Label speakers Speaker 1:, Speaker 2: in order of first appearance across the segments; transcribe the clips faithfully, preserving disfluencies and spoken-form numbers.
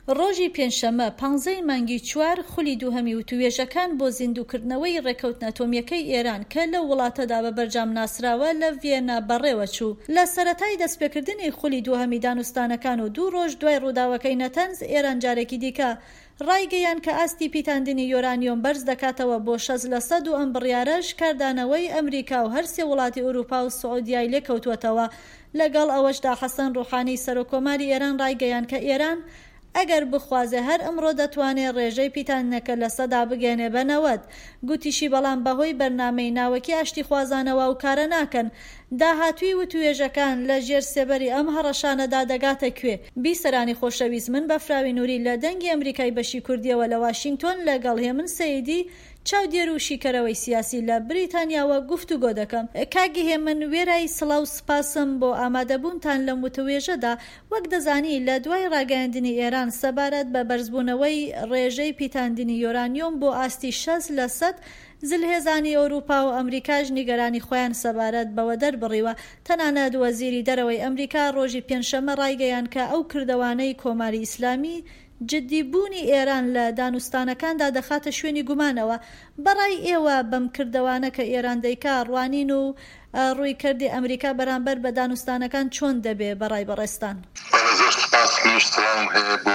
Speaker 1: ڕۆژی پێنجشەممە پانزەی مانگی چوار خولی دووهەمی وتوێژەکان بۆ زیندووکردنەوەی ڕێکەوتنە ئەتۆمیەکەی ئێران کە لە وڵاتەدا بە بەرجام ناسراوە لە ڤێنا بەڕێوە چوو. لە سەرەتای دەستپێکردنی خولی دووهەمی دانوستانەکان و دوو ڕۆژ دوای ڕووداوەکەی نەتەنز ئێران جارێکی دیکە ڕایگەیان کە ئاستی پیتاندنی یۆرانیۆم بەرز دەکاتەوە بۆ شەست لە سەد و ئەم بڕیارەش کاردانەوەی ئەمریکا و هەرسێ وڵاتی ئەوروپا و سعودیای لێکەوتوەتەوە. لەگەڵ ئەوەشدا حەسەن ڕوحانی سەرۆکۆماری ئێران ڕایگەیان کە ئێران ئەگەر بخوازێ هەر ئەمڕۆ دەتوانێت ڕێژەی پیتانەکە لە سەدا بگەێنێ بە نەوەت. گوتیشی بەڵام بەهۆی بەرنامەی ناوەکی ئاشتی خوازانەوە و کارە ناکەن. داهاتووی وتوێژەکان لە ژێر سێبەری ئەم هەڕەشانەدا دەگاتە کوێ. بیسەرانی خۆشەویست، من بە فراوی نووری لە دەنگی ئەمریکای بەشی کوردیەوە لە واشنگتۆن لەگەڵ هێمن سەیدی چاودێر و شیکەرەوەی سیاسی لە بریتانیاوە گفتوگۆ دەکەم. کاگی هێمن وێرای سڵاو سپاسم بۆ ئامادەبوونتان لەم وتوێژەدا. وەک دەزانی لە دوای ڕاگەاندنی ئێران سەبارەت بە بەرزبوونەوەی ڕێژەی پیتاندنی یۆرانیۆم بۆ ئاستی شەست لە سەد زلهێزانی ئەوروپا و ئەمریکاش نیگەرانی خۆیان سەبارەت بەوە دەربڕیوە. تەنانەت وەزیری دەرەوەی ئەمریکا ڕۆژی پێنجشەممە ڕایگەیان کە ئەو کردەوانەی کۆماری ئیسلامی جددیبوونی ئێران لە دانوستانەکاندا دەخاتە شوێنی گومانەوە. بەڕای ئێوە بەم کردەوانە کە ئێران دەیکا ڕوانین و ڕوویکردی ئەمریکا بەرامبەر بە دانوستانەکان چۆن دەبێ بەڕای بەڕێستان؟
Speaker 2: زۆر سپاس سڵام هەیە بۆ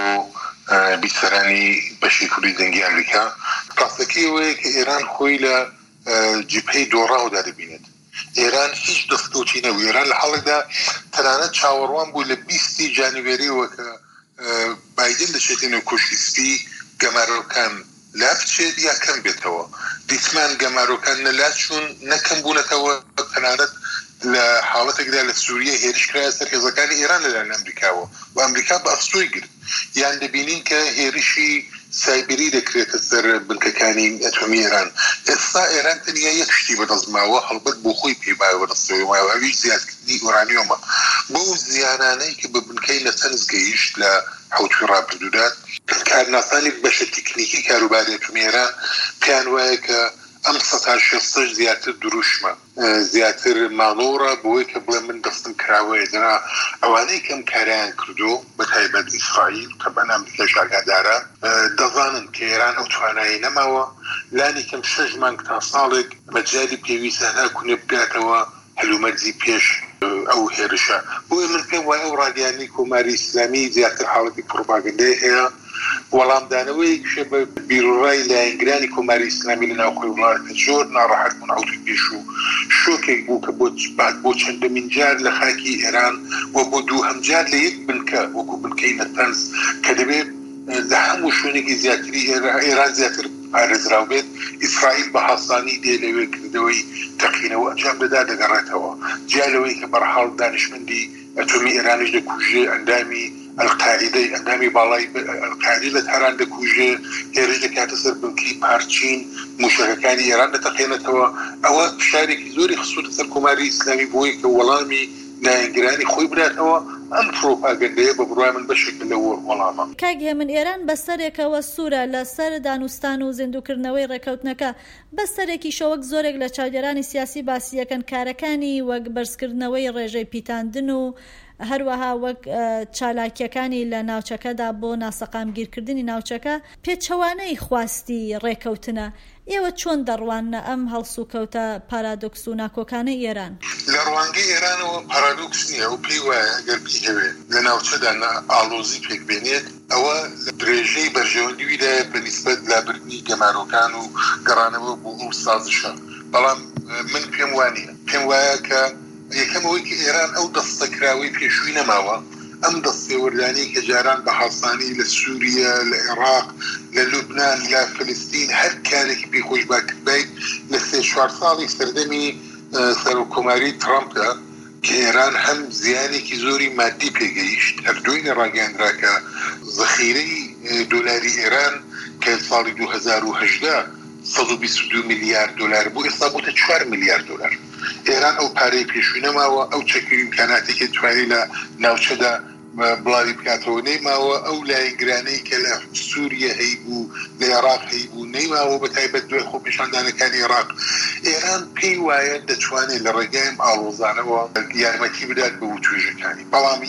Speaker 2: بیسەرانی بەشی کوردی دەنگی ئەمریکا. ڕاستەکیەوەیە کە ئێران خۆی لە جبهەی دۆڕاودا دەبینێت. ئێران هیچ دەستۆچی نەبوو. ئێران لە حاڵێکدا تەنانەت چاوەڕوان بوو لە بیستی جانیوێریەوە کە بایدن دەچێتێنە کوشتی سپی گەمارۆکان لا بچێت یا کەم بێتەوە. دیسمان گەمارۆکان نەلا چوون نەکەم بوونەتەوە. تەنانەت لە حاڵەتێکدا لە سووریە هێرش کرایە سەر هێزەکانی ئێران لەلایەن ئەمریکاوە و ئەمریکا بە ئەستۆی گرت. یان دەبینین کە هێرشی سایبری دەکرێتە سەر بنکەکانی ئەتۆمی ئێران. ئێستا ئێران تەنیا یەک شتی بەدەستماوە، هەڵبەت بۆ خۆی پێبایە بەدەستەوەی وایە ئەویش زیادکردنی ئۆرانیۆمە. بۆ زیانانەی کە بە بنکەی نەتەنز گەیشت لە حوتوی ڕابردوودات، کارناسانی بەشە تکنیکی کاروباری ئەتۆمی ئێران پێیان وایە کە ئەم سەد شەستەش زیاتر دروشمە، زیاتر ماڵۆڕە بۆی کە بڵێ من دەستم کراوەیە. دەنا ئەوانەی کەم کاریان کردو بە تایبەت ئیسرائیل کە بە ئەمریکاش ئاگادارە دەزانن کە ئێران ئەو توانایی نەماوە. لانی کەم شەش مانگ تا ساڵێک مەجای پێویستە ناکونێ بگاتەوە هەلومەرجی پێش ئەو هێرشە. بۆیە من پێم وایە ئەو ڕاگەیانی کۆماری ئیسلامی زیاتر حاڵەتی پڕۆپاگەندەی هەیە. وەڵامدانەوەی کشە بە بیرڕای لایەنگرانی کۆماری ئیسلامی لە ناوخۆی وڵاتە زۆر ناڕەحەت بوون. ئەوتی پێش و شۆکێک بوو کە بۆ چەندەمین جار لە خاکی ئێران و بۆ دووهەم جار لە یەک بنکە وەکو بنکەی نەتەنز کە دەبێت لە هەموو شوێنێکی زیاتری ئێران زیاتر پارێزراو بێت. ئیسرائیل بە هەسانی دێ لەوێ کردەوەی تەقینەوە ئەنجام دەدا دەگەڕێتەوە. جیالەوەی کە بەرحاڵ دانیشمەندی ئەتۆمی ئێرانیش دەکوژێ، ئەندامی القاعدەی ئەندامی باڵای القاعدەی لە تەهران دەکوژێ، هێرش دەکاتە سەر بنکی پارچین، موشەکەکانی ئێران دەتەقێنێتەوە. ئەوە فشارێکی زۆری خسووتە سەر کۆماری ئیسلامی بۆی کە وەڵامی لایەنگرانی خۆی بداتەوە. ئەم پرۆپاگەندەیە بە بڕوای من بەشێک لە وەڵامە.
Speaker 1: کاگێ من ئێران بەسەرێکەوە سوورە لەسەر دانوستان و زیندووکردنەوەی ڕێکەوتنەکە. بەسەرێکی شەوەک زۆرێک لە چاودێرانی سیاسی باسیەکەن کارەکانی وەک بەرزکردنەوەی ڕێژەی پیتاندن و هەروەها وەک چالاکیەکانی لە ناوچەکەدا بۆ ناسەقامگیرکردنی ناوچەکە پێچەوانەی خواستی ڕێکەوتنە. ئێوە چۆن دەڕوانە ئەم هەڵسوکەوتە پارادۆکس و ناکۆکانەی ئێران؟
Speaker 2: لە ڕوانگەی ئێرانەوە پارادۆکس نییە و پێی وایە ئەگەر بیهەوێت لە ناوچەدا ئاڵۆزی پێک بێنێت ئەوە درێژەی بەرژەوەندیویدایە بەنسبەت لابردنی گەمارۆکان و گەڕانەوە بۆ ئەو سازشە. بەڵام من پێم وانە پێم وایە کە یەکەمەوەی کە ئێران ئەو دەستەکراوی پێشووی نەماوە. ئەم دەستێوەردانی کە جاران بە حەسانی لە سووریە، لە عێراق، لە لوبنان، لە فلستین هەر کارێکی پێخۆش باکردبیت لە سێ چوار ساڵی سەردەمی سەرۆکۆماری ترامپە کە ئێران هەم زیانێکی زۆری مادی پێگەیشت. هەردووی لە ڕاگەاندرا کە ذخیرەی دۆلاری ئێران کە ساڵی دوو هەزار و هەژدە سەد و بیست و دوو میلیارد دلار بوو، ئێستا بۆتە چوار میلیارد دلار. ئێران ئەو پارەی پێشووی نەماوە، ئەو چەکی ئیمکاناتێکی توانی لە ناوچەدا بڵاوی بکاتەوە نەیماوە، ئەو لایەنگرانەی کە لە سووریە هەیبوو لە عێراق هەیبوو نەیماوە، بە تایبەت دوای خۆپیشاندانەکانی عێراق. ئێران پێی وایە دەتوانێت لە ڕێگایم ئاڵۆزانەوە یارمەتی بدات بە وتوێژەکانی. بەڵام یەک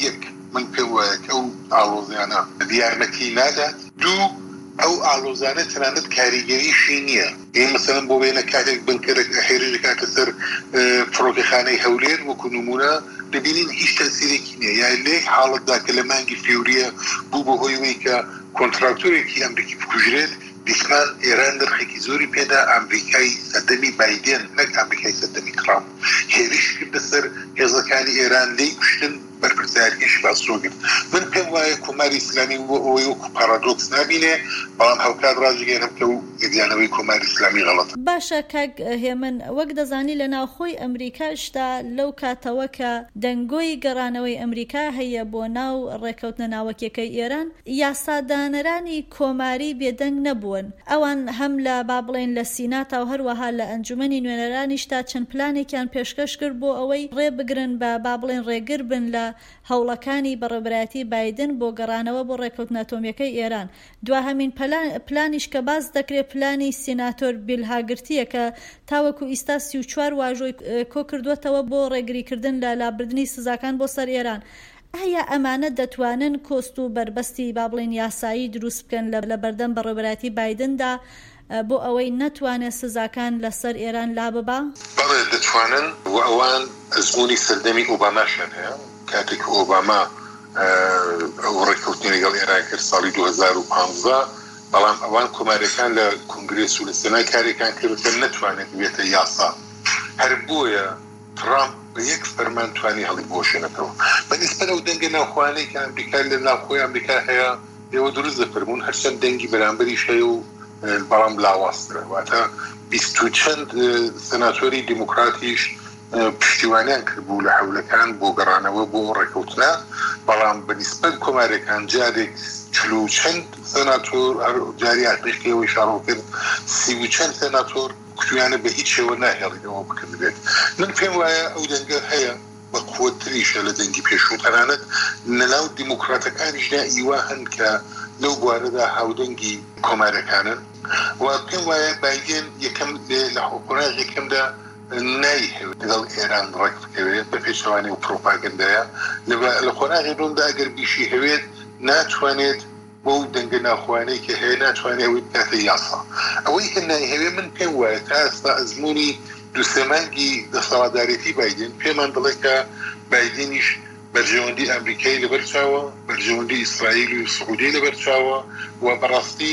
Speaker 2: من پێم وایە کە ئەو ئاڵۆزیانە دیارمەتی نادات. دوو ئەو ئاڵۆزانە تەنانەت کاریگەریشی نییە. ئێ مەسەڵەن بۆ بێنە کاتێک بنکەرێک هێرشێکا کەسەر فڕۆکەخانەی هەولێر وەکو نمونە دەبینین هیچ تەسیرێکی نییە، یا لێ حاڵەتدا کە لە مانگی فێوریە بوو بە هۆی وەی کە کۆنتراکتۆرێکی ئەمریکی بکوژرێت، دیسمان ئێران نرخێکی زۆری پێدا ئەمریکای سەردەمی بایدێن نەک ئەمریکای سەردەمی ترامپ هێرش کردە سەر هێزەکانی ئێران لێی کوشتن بەرپرسیارکێشی باسۆگرت. من پێم وایە کۆماری ئیسلامی ئەوەی وەکو پارادۆکس نابینێ، بەڵام هەوکات ڕاجگەێنم کە و گەدیانەوەی کۆماری ئیسلامی غەڵەتە.
Speaker 1: باشە کاک هێمن، وەک دەزانی لە ناوخۆی ئەمریکاشدا لەو کاتەوە کە دەنگۆی گەڕانەوەی ئەمریکا هەیە بۆ ناو ڕێکەوتنە ناوەکیەکەی ئێران، یاسادانەرانی کۆماری بێدەنگ نەبوون. ئەوان هەم لە با بڵێن لە سیناتا و هەروەها لە ئەنجومەنی نوێنەرانیشتا چەند پلانێکیان پێشکەش کرد بۆ ئەوەی ڕێبگرن بە با بڵێن ڕێگر بن لە هەوڵەکانی بەڕێبەرایەتی بایدن بۆ گەڕانەوە بۆ ڕێکەوتنە ئەتۆمیەکەی ئێران. دوا هەمین پلانیش کە باز دەکرێت پلانی سیناتۆر بیل هاگرتیە کە تاوەکو ئیستا سی و چوار واژۆی کۆ کردوێتەوە بۆ ڕێگریکردن لە لابردنی سزاکان بۆ سەر ئێران. ئایا ئەمانە دەتوانن کۆست و بربەستی با بڵێن یاسایی دروست بکەن لە بەردەم بەڕێبەرایەتی بایدندا بۆ ئەوەی نەتوانێت سزاکان لەسەر ئێران لا ببا؟
Speaker 2: بەڵێ دەتوانن، و ئەوان ئەزمموی سەردەمی ئۆباماشیان هەیە کاتێک ئۆباما ئەو ڕێکەوتنی لەگەڵ ئێران کرد ساڵی دوو هەزار و پانزە، بەڵام ئەوان کۆمارەکان لە کنگرێس و لە سەنای کارێکان کردکە نەتوانێت بێتە یاسا. هەر بۆیە ترامپ بە یەک فەرمان توانی هەڵی بۆشێنەکەەوە. بەنسبەت ئەو دەنگە ناوخوانەی کە ئەمریکا لە ناوخۆی ئەمریکا هەیە، ئێوە دروست دەفەرمونون هەرچەند دەنگی بەرامبەریش هەیە و بەڵام لاوااسترە، واتە بیست و چەند سەناتۆری دیموکراتیش پشتیوانیان کردبوو لە حەولەکان بۆ گەڕانەوە بۆ ڕێکەوتنە، بەڵام بەنسبەت کۆمارەکان جارێک چل و چەند سەناتۆر جاری ئەفریقیەوەی شاڕۆ کرد، سی و چەند سەناتۆر کوتویانە بە هیچ شێوە ناهێڵینەوە بکردبێت. من پێم وایە ئەو دەنگە هەیە بە قووەتریشە لە دەنگی پێشوو، تەنانەت لەناو دیموکراتەکانیشدا ئیوا هەن کە لەو بوارەدا هاودەنگی کۆمارەکانن، و پێم وایە بایدێن یەکەم لە حکومەت یەکەمدا نایهێوێت لەگەڵ ئێران ڕێک بکەوێت بە پێچەوانەی و پرۆپاگەندایە لە خۆراغی ڕووندا ئەگەر بیشی هەوێت ناتوانێت بۆ دەنگە ناخوانەی کە هەیە ناتوانێت ئەوەی بکاتە یاسا. ئەوەی کە نایهەوێت من پێم وایە تا ئێستا ئەزمموی دووسێمانگی دەسەڵاتدارێتی بایدن پێمان دەڵێ کە بایدنیش بەرژەوەندی ئەمریکای لەبەرچاوە، بەرژەوەندی ئیسرائیل و سعودی لەبەرچاوە، و بەڕاستی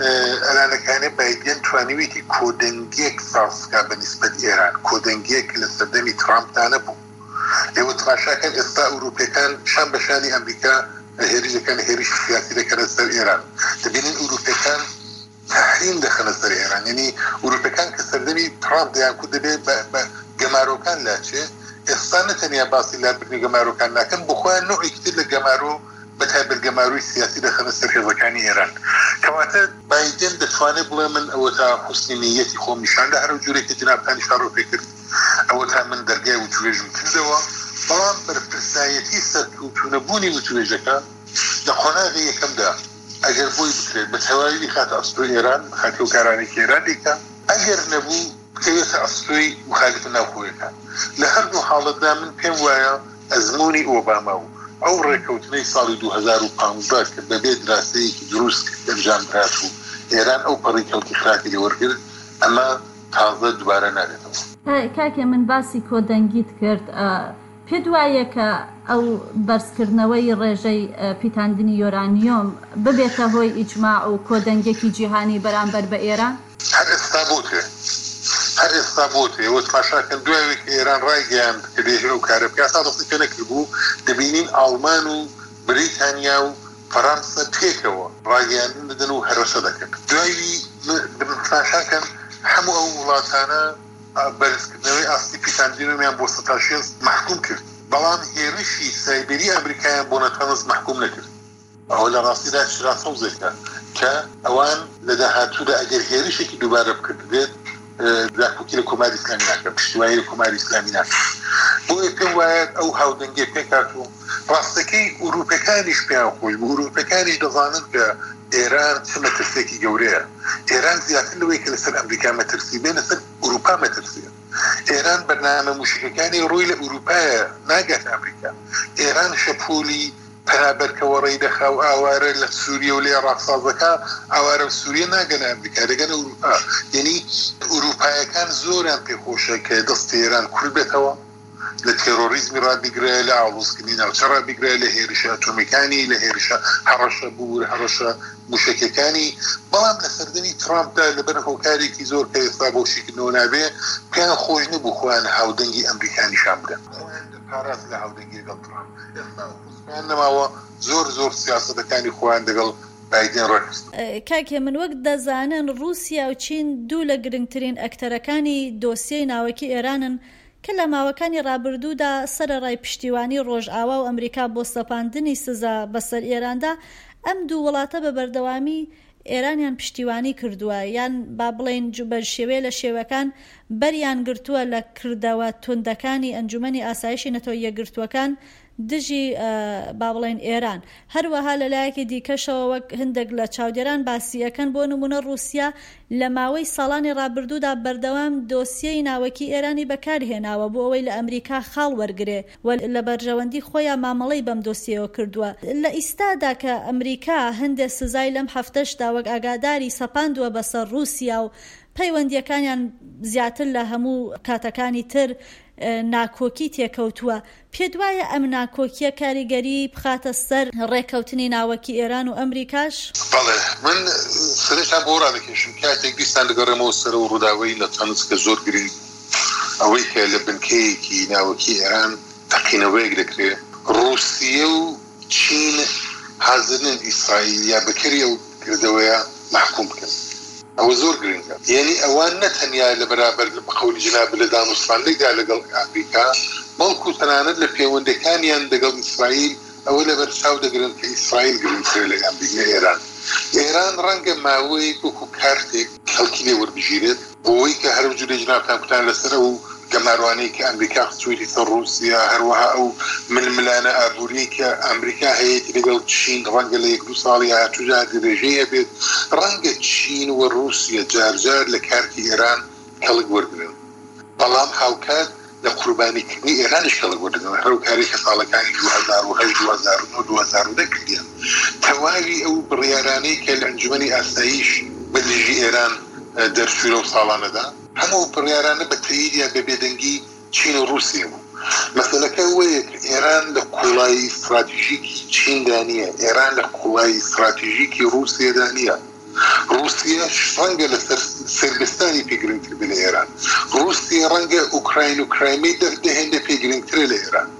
Speaker 2: ئەلانەکانە بایدن توانیوێتی کۆدەنگێک سازکا بەنسبەت ئێران، کۆدەنگێک لە سەردەمی ترامپدا نەبوو. ئێوە تماشاکەن ئێستا ئەوروپیەکان شان بەشانی ئەمریکا هێرشەکان هێرش سیاسی دەکەنە سەر ئێران، دەبینن ئەوروپیەکان تحریم دەخەنە سەر ئێران، یعنی ئەوروپیەکان کە سەردەمی ترامپ دەیان کو دەبێت بە گەمارۆکان لاچێت، ئێستا نەتەنیا باسی لابردنی گەمارۆکان ناکەن، بخۆیان نوعێکی تر لە گەمارۆ بەتایبەت گەماروی سیاسی دەخەنە سەر هێزەکانی ئێران. کەواتە بایدن دەتوانێت بڵێ من ئەوە تا حوسنی نیەتی خۆم نیشاندا هەر جوورێکی جنابتانی شارۆ پێ کرد، ئەوە تا من دەرگای وتوێژم کردەوە، بەڵام بەرپرسایەتی سەرکەوتوونەبوونی وتوێژەکە لە خۆناغی یەکەمدا ئەگەر بۆی بکرێت بە تەواوی خاتە ئەستۆی ئێران، خاتە و کارانێکی ئێران دیکە، ئەگەر نەبوو بکەوێتە ئەستۆی مخالفە ناوخۆیەکان. لە هەردوو حاڵەتدا من پێم وایە ئەزمموی ئۆباما و ئەو ڕێکەوتنەی ساڵی دوو هەزار و پانزە کە بەبێ دراسەیەکی دروست ئەنجامدرات و ئێران ئەو پەڕی کەڵکی خراپی لێوەرگرت، ئەمە تازە دووبارە نارێتەوە.
Speaker 1: کاکێ من باسی کۆدەنگیت کرد، پێ دوایە کە ئەو بەرزکردنەوەی ڕێژەی پیتاندنی یۆرانیۆم ببێتە هۆی ئیجماع و کۆدەنگێکی جیهانی بەرامبەر بە ئێران؟
Speaker 2: هەر ئێستا بۆتێ هەر ئێستا بۆتێ ئەوە تماشاکەن دوایەوەی کە ئێران ڕایگەیاند کە دێژە و کارە بکات تا دەستی پێ نەکرد بوو، دەبینین ئاڵمان و بریتانیا و فەرانسە پێکەوە ڕاگەیاندن دەدەن و هەرەشە دەکەن. دوایی تماشاکەن هەموو ئەو وڵاتانە بەرزکردنەوەی ئاستی پیتاندینۆمیان بۆ سەتا شێست محکوم کرد، بەڵام هێرشی سایبەری ئەمریکایان بۆ نەتەنز محکوم نەکرد. ئەوە لە ڕاستیدا شراسەوزێکە کە ئەوان لە داهاتوودا ئەگەر هێرشێکی دووبارە بکردبێت داخوکی لە کۆماری ئیسلامی ناکە، پشتیوانی لە کۆماری ئیسلامی ناکە. بۆیە پێم وایە ئەو هاودەنگێ پێکات و ڕاستەکەی ئوروپیەکانیش پێیان خۆش بوو، ئوروپیەکانیش دەزانن کە ئێران چ مەترسێکی گەورەیە. ئێران زیاتر لەوەی کە لەسەر ئەمریکا مەترسی بێ لەسەر ئوروپا مەترسیە. ئێران بەرنامە موشکەکانی ڕووی لە ئوروپایە ناگات ئەمریکا. ئێران شەپۆلی پەنابەرکەوەڕێی دەخا و ئاوارە لە سووریە و لێ ڕاقسازەکە ئاوارە و سووریە ناگەنە ئەمریکا دەگەنە ئوروپا. یعنی ئوروپایەکان زۆریان پێخۆشە کە دەست ئێران کورد بێتەوە لە تێرۆریزمی ڕابیگرێ، لە ئاڵوزکردنی ناوچە ڕابیگرێ، لە هێرشە ئەتۆمیکانی، لە هێرشە هەڕەشە بوور هەڕەشە موشکەکانی. بەڵام لە سەردەمی ترامپدا لەبەر هۆکارێکی زۆر کە ئێستا بۆ شیکردنەوە نابێ پێیان خۆش نەبوو خۆیان هاودەنگی ئەمریکانیشان بدەن. پاراست لە هاودەنگی لەگەڵ ترامپ ئێستا نەماوە زۆر زۆر سیاسەتەکانی خۆیان لەگەڵ بایدن ڕەکست.
Speaker 1: کاکێ من وەک دەزانن رووسیا و چین دوو لە گرنگترین ئەکتەرەکانی دۆسیەی ناوەکی ئێرانن کە لە ماوەکانی ڕابردوودا سەرەڕای پشتیوانی ڕۆژئاوا و ئەمریکا بۆ سەپاندنی سزا بەسەر ئێراندا ئەم دوو وڵاتە بە بەردەوامی ئێرانیان پشتیوانی کردووە، یان با بڵێن بە شێوەیە لە شێوەکان بەریان گرتووە لە کردەوە توندەکانی ئەنجومەنی ئاسایشی نەتەوە یەکگرتووەکان دژی با بڵێن ئێران. هەروەها لەلایەکی دیکەشەوە وەک هەندێک لە چاودێران باسیەکەن بۆ نمونە رووسیا لە ماوەی ساڵانی ڕابردوودا بەردەوام دۆسیەی ناوەکی ئێرانی بەکارهێناوە بۆ ئەوەی لە ئەمریکا خاڵ وەرگرێ و لە بەرژەوەندی خۆیان مامەڵەی بەم دۆسیەوە کردووە. لە ئیستادا کە ئەمریکا هەندێک سزای لەم هەفتەشدا وەک ئاگاداری سەپاندووە بەسەر رووسیا و پەیوەندیەکانیان زیاتر لە هەموو کاتەکانی تر ناکۆکی تێکەوتووە. پێت وایە ئەم ناکۆکیە کاریگەری بخاتە سەر ڕێکەوتنی ناوەکی ئێران و ئەمریکاش؟
Speaker 2: بەڵێ من سرێکا بۆ ڕادەکێشم کاتێک دیستان لەگەڕێمەوە سەر و ڕووداوەی لە تەنس کە زۆر گرنگ ئەوەی کە لە بنکەیەکی ناوەکی ئێران تەقینەوەیەک دەکرێت. رووسیە و چین حازرن ئیسرائیل یا بەکەری ئەو کردەوەیە محکوم بکەن. ئەوە زۆر گرنگە. یعنی ئەوان نەتەنیا لە بەرابەر بە قەولی جناب لە دانوستانێکدا لەگەڵ ئەمریکا بەڵکو تەنانەت لە پەیوەندەکانیان لەگەڵ ئیسرائیل ئەوە لە بەرچاو دەگرن کە ئیسرائیل گرنگترە لە ئەمریکا ئێران. ئێران ڕەنگە ماوەیەک وەکو کارتێک خەڵکی لێ وەربژێرێت بۆەوەی کە هەر جوورە جنابتان کوتان لەسەر و گەماروانەی کە ئەمریکا خچوویەتی سەر رووسیا، هەروەها ئەو ململانە ئابووری کە ئەمریکا هەیەی لەگەڵ چین ڕەنگە لە یەک دوو ساڵی هاتوودا درێژەیە بێت. ڕەنگە چین و رووسیا جارجار لە کارتی ئێران کەڵک وەرگرن، بەڵام هاوکات لە قوربانیکردنی ئێرانش کەڵک وەرگرن. هەرو کارێک کە ساڵەکانی دوو هەزار و هەشت دوو هەزار و نۆ دوو هەزار و دە کردیان. تەواوی ئەو بڕیارانەی کە لە ئەنجومەنی ئاسایش بە دژی ئێران دەرچوورە و ساڵانەدا هەموو بڕیارانە بە تەییدیا بە بێدەنگی چین و رووسیا بوو. مەسەلەکە وەیە ئێران لە قوڵایی استراتیژیکی چیندا نییە، ئێران لە قوڵایی استراتیژیکی رووسیادا نییە. رووسیا ڕەنگە لە سەربستانی پێگرنگتر بێ لە ئێران. رووسیا ڕەنگە ئوکراین و کرایمەی دەهێندە پێگرنگترە لە ئێران.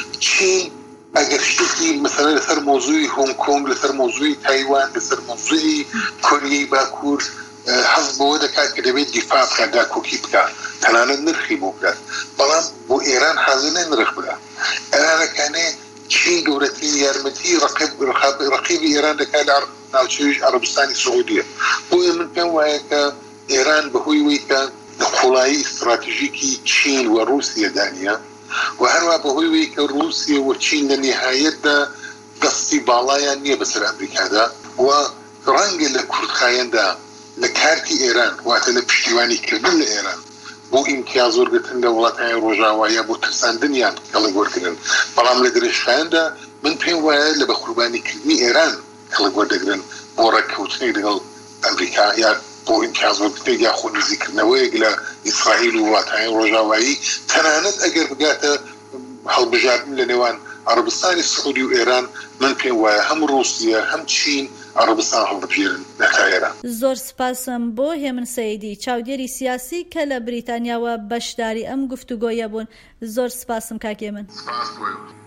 Speaker 2: چین ئەگەر شتێکی مەسەلە لەسەر مۆزووی هۆنگ کۆنگ، لەسەر مۆزووی تایوان، لەسەر مۆزووی کۆریای باکوور حەز بەوە دەکات کە دەبێت دیفاع بکات، داکۆکی بکات، تەنانەت نرخی بۆ بکات. بەڵام بۆ ئێران حەزی نە نرخ بدات. ئێرانەکانێ چین گەورەترین یارمەتی ڕەقیبی ئێران دەکات لە ناوچەویش عەرەبستانی سعودیە. بۆیە من پێم وایە کە ئێران بەهۆی وەی کە لە قوڵایی استراتیژیکی چین و رووسیا دانیە و هەروە بەهۆی وەی کە رووسیا و چین لە نێهایەتدا دەستی باڵایان نییە بەسەر ئەمریکادا و ڕەنگە لە کوردخایەندا لە کارتی ئێران واتە لە پشتیوانیکردن لە ئێران بۆ ئیمتیاز وەرگرتن لە وڵاتانی ڕۆژاوایە بۆ ترساندنیان کەڵک وەرگرن. بەڵام لە درێژخایەندا من پێم وایە لە بە قوربانیکردنی ئێران کەڵک وەردەگرن بۆ ڕێککەوتنی لەگەڵ ئەمریکا یا بۆ ئیمتیاز وەرگرتن یا خۆنزیکردنەوەیەک لە ئیسرائیل و وڵاتانی ڕۆژاوایی. تەنانەت ئەگەر بگاتە هەڵبژاردن لە نێوان عەرەبستانی سعودی و ئێران من پێم وایە هەم رووسیا هەم چین عەرەبستان هەڵدەبژێرن نەتایەرە.
Speaker 1: زۆر سپاسم بۆ هێمن سەیدی چاودێری سیاسی کە لە بریتانیاوە بەشداری ئەم گفتوگۆیە بوون. زۆر سپاسم کاکێ من.